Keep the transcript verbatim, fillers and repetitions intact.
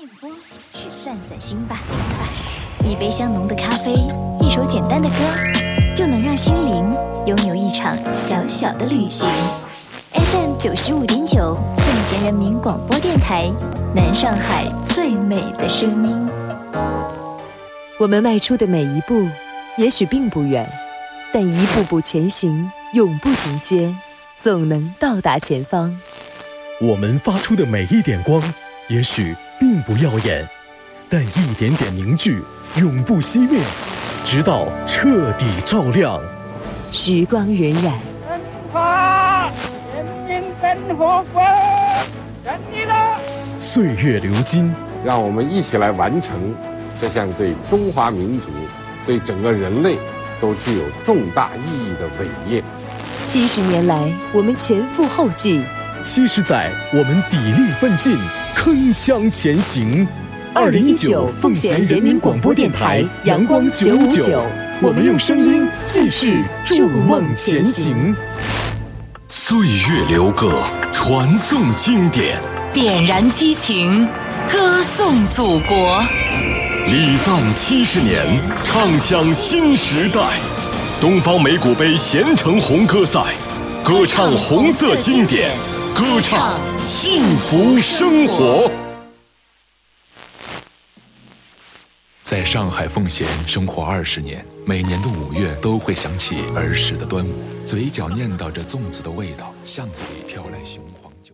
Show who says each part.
Speaker 1: 电波去散散心吧，一杯香浓的咖啡，一首简单的歌，就能让心灵拥有一场小小的旅行。F M 九十五点九，奉贤人民广播电台，南上海最美的声音。
Speaker 2: 我们迈出的每一步，也许并不远，但一步步前行，永不停歇，总能到达前方。
Speaker 3: 我们发出的每一点光，也许并不耀眼，但一点点凝聚，永不熄灭，直到彻底照亮。
Speaker 2: 时光荏苒，
Speaker 4: 生发人民生活过胜利了。
Speaker 3: 岁月流金，
Speaker 5: 让我们一起来完成这项对中华民族、对整个人类都具有重大意义的伟业。
Speaker 2: 七十年来，我们前赴后继；
Speaker 3: 七十载，我们砥砺奋进，铿锵前行。
Speaker 2: 二零一九奉贤人民广播电台阳光九五九，
Speaker 3: 我们用声音继续筑梦前行。
Speaker 6: 岁月流歌，传颂经典，
Speaker 7: 点燃激情，歌颂祖国。
Speaker 6: 礼赞七十年，唱响新时代。东方美谷杯咸城红歌赛，歌唱红色经典，歌唱幸福生活。
Speaker 8: 在上海奉贤生活二十年，每年的五月都会想起儿时的端午，嘴角念叨着粽子的味道，巷子里飘来雄黄酒。